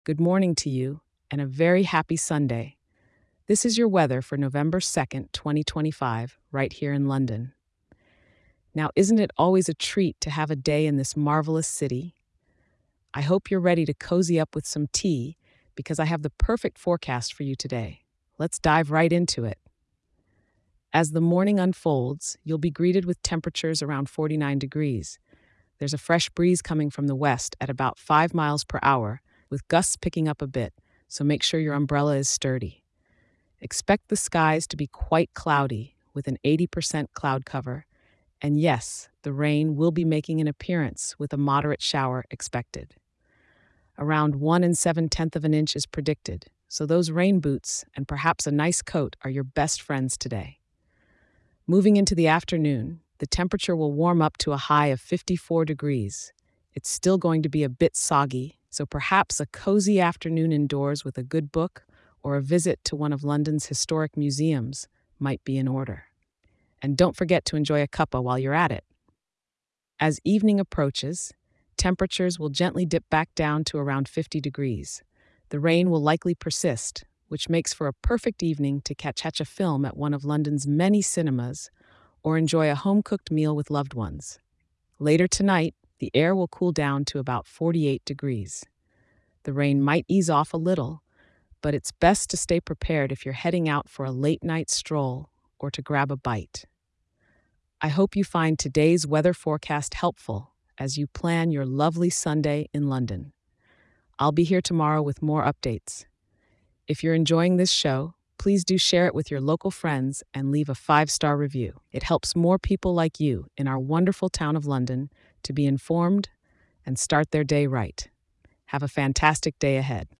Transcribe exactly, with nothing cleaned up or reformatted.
Good morning to you, and a very happy Sunday. This is your weather for November second, twenty twenty-five, right here in London. Now, isn't it always a treat to have a day in this marvelous city? I hope you're ready to cozy up with some tea because I have the perfect forecast for you today. Let's dive right into it. As the morning unfolds, you'll be greeted with temperatures around forty-nine degrees. There's a fresh breeze coming from the west at about five miles per hour, with gusts picking up a bit, so make sure your umbrella is sturdy. Expect the skies to be quite cloudy, with an eighty percent cloud cover. And yes, the rain will be making an appearance with a moderate shower expected. Around one and seven tenth of an inch is predicted, so those rain boots and perhaps a nice coat are your best friends today. Moving into the afternoon, the temperature will warm up to a high of fifty-four degrees. It's still going to be a bit soggy, so perhaps a cozy afternoon indoors with a good book or a visit to one of London's historic museums might be in order. And don't forget to enjoy a cuppa while you're at it. As evening approaches, temperatures will gently dip back down to around fifty degrees. The rain will likely persist, which makes for a perfect evening to catch a film at one of London's many cinemas or enjoy a home-cooked meal with loved ones. Later tonight, the air will cool down to about forty-eight degrees. The rain might ease off a little, but it's best to stay prepared if you're heading out for a late-night stroll or to grab a bite. I hope you find today's weather forecast helpful as you plan your lovely Sunday in London. I'll be here tomorrow with more updates. If you're enjoying this show, please do share it with your local friends and leave a five-star review. It helps more people like you in our wonderful town of London to be informed and start their day right. Have a fantastic day ahead.